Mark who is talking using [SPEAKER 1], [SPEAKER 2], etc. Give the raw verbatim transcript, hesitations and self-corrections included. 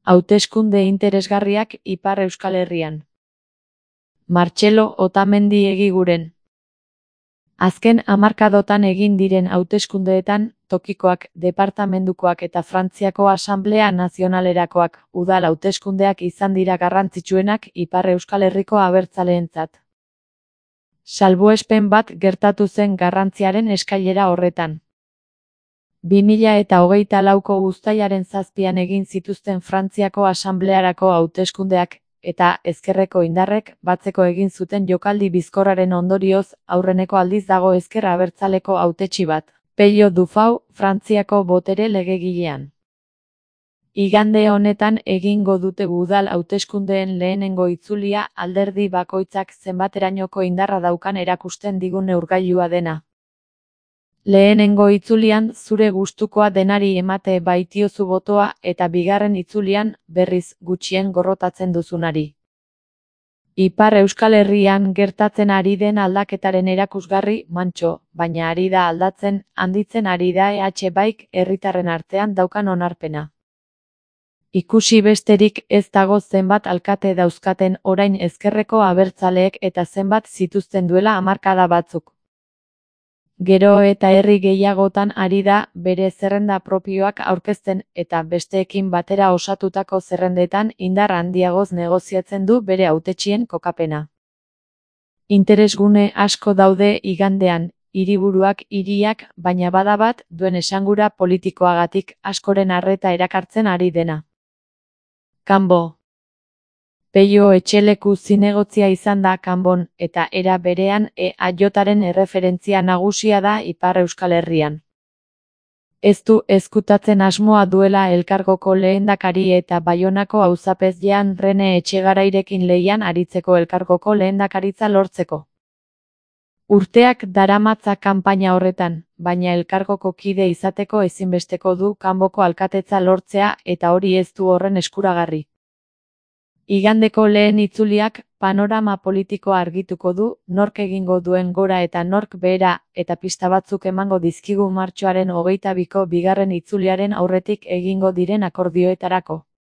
[SPEAKER 1] Hauteskunde interesgarriak Ipar Euskal Herrian. Martxelo Otamendi egiguren. Azken hamarkadotan egin diren hauteskundeetan, tokikoak, departamendukoak eta Frantziako Asanblea Nazionalerakoak, udal hauteskundeak izan dira garrantzitsuenak Ipar Euskal Herriko abertzaleentzat. Salbuespen bat gertatu zen garrantziaren eskailera horretan. bi mila eta hogeita lauko uztailaren zazpian egin zituzten Frantziako Asanblearako hauteskundeak, eta ezkerreko indarrek batzeko egin zuten jokaldi bizkorraren ondorioz, aurreneko aldiz dago ezker abertzaleko hautetsi bat, Pello Dufau, Frantziako botere legegilean. Igande honetan egingo dute udal hauteskundeen lehenengo itzulia alderdi bakoitzak zenbaterainoko indarra daukan erakusten digun neurgailua dena. Lehenengo itzulian zure gustukoa denari emate baitiozu botoa eta bigarren itzulian, berriz, gutxien gorrotatzen duzunari. Ipar Euskal Herrian gertatzen ari den aldaketaren erakusgarri, mantso, baina ari da aldatzen, handitzen ari da E H baik herritarren artean daukan onarpena. Ikusi besterik ez dago zenbat alkate dauzkaten orain ezkerreko abertzaleek eta zenbat zituzten duela hamarkada batzuk. Gero eta herri gehiagotan ari da bere zerrenda propioak aurkezten eta besteekin batera osatutako zerrendetan indar handiagoz negoziatzen du bere hautetsien kokapena. Interesgune asko daude igandean, hiriburuak hiriak, baina bada bat duen esangura politikoagatik askoren arreta erakartzen ari dena. Kanbo. Pello etxeleku zinegotzia izan da Kanbon, eta era berean E A Jaren erreferentzia nagusia da Ipar Euskal Herrian. Ez du ezkutatzen asmoa duela elkargoko lehendakari eta Baionako auzapezjean Rene Etxegarairekin lehian aritzeko elkargoko lehendakaritza lortzeko. Urteak daramatza kanpaina horretan, baina elkargoko kide izateko ezinbesteko du Kanboko alkatetza lortzea eta hori ez du horren eskuragarri. Igandeko lehen itzuliak panorama politikoa argituko du, nork egingo duen gora eta nork behera, eta pista batzuk emango dizkigu martxoaren hogeita biko bigarren itzuliaren aurretik egingo diren akordioetarako.